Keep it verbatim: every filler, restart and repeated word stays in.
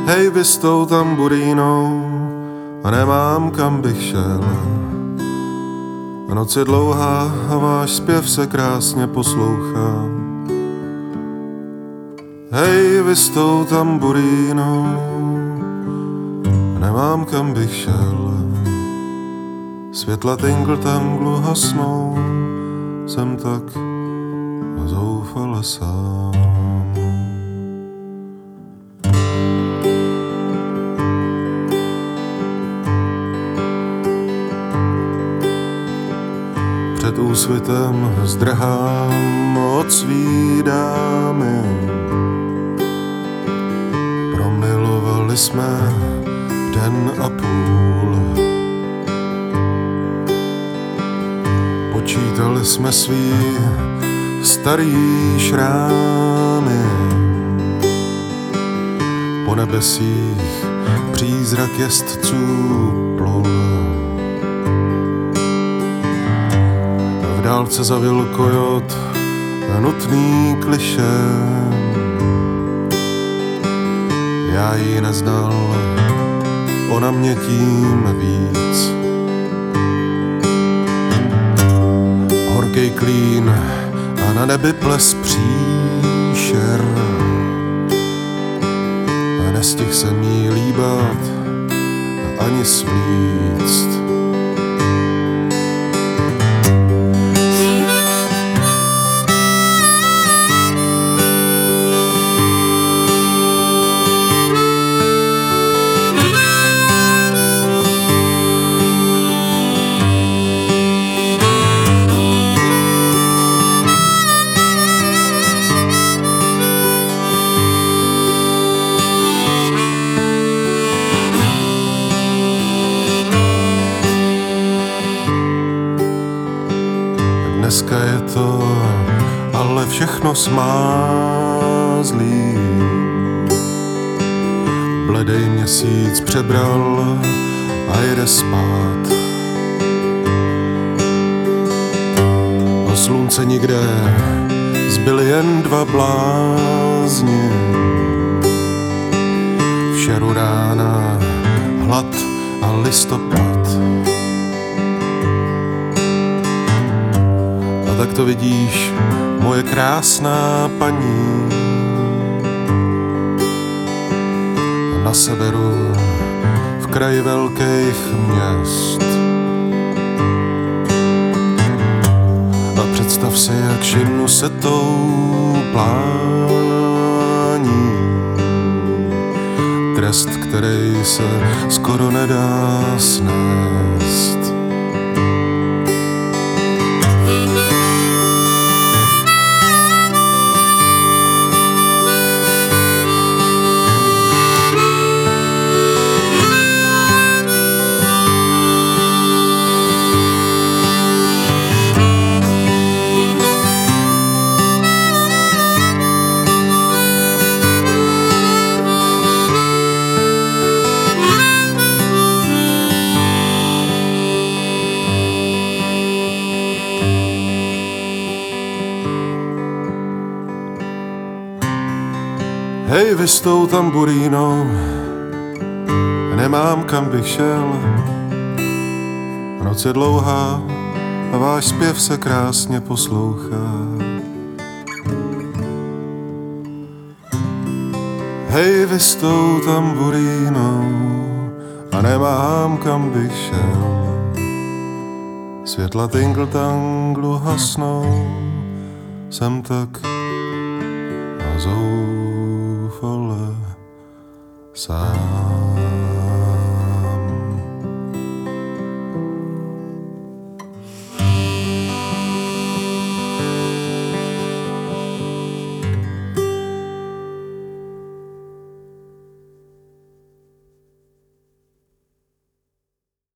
Hej, vy s tou tamburínou a nemám kam bych šel. A noc je dlouhá a váš zpěv se krásně poslouchá. Hej, vy s tou tamburínou a nemám kam bych šel. Světla tinkl tanglu hasnou, jsem tak zoufale sám. Před úsvitem zdrhám od svý dámy. Promilovali jsme den a půl. Počítali jsme svý starý šrámy. Po nebesích přízrak jezdců plul. V dálce zavil kojot nutný kliše. Já ji neznal, ona mě tím víc. Horkej klín a na nebi ples příšer. A nestih se mý líbat ani svlíct. Dneska je to ale všechno smázlý. Bledej měsíc přebral a jede spát. O slunce nikde zbyly jen dva blázni. V šeru rána hlad a listopad. A tak to vidíš, moje krásná paní. Na severu, v kraji velkých měst. A představ si, jak šinu se tou plání. Trest, který se skoro nedá snést. Hej, vy s tou tamburínou, nemám kam bych šel. Noc je dlouhá a váš zpěv se krásně poslouchá. Hej, vy s tou tamburínou a nemám kam bych šel. Světla tinkl tanglu hasnou, jsem tak a zoufale sám.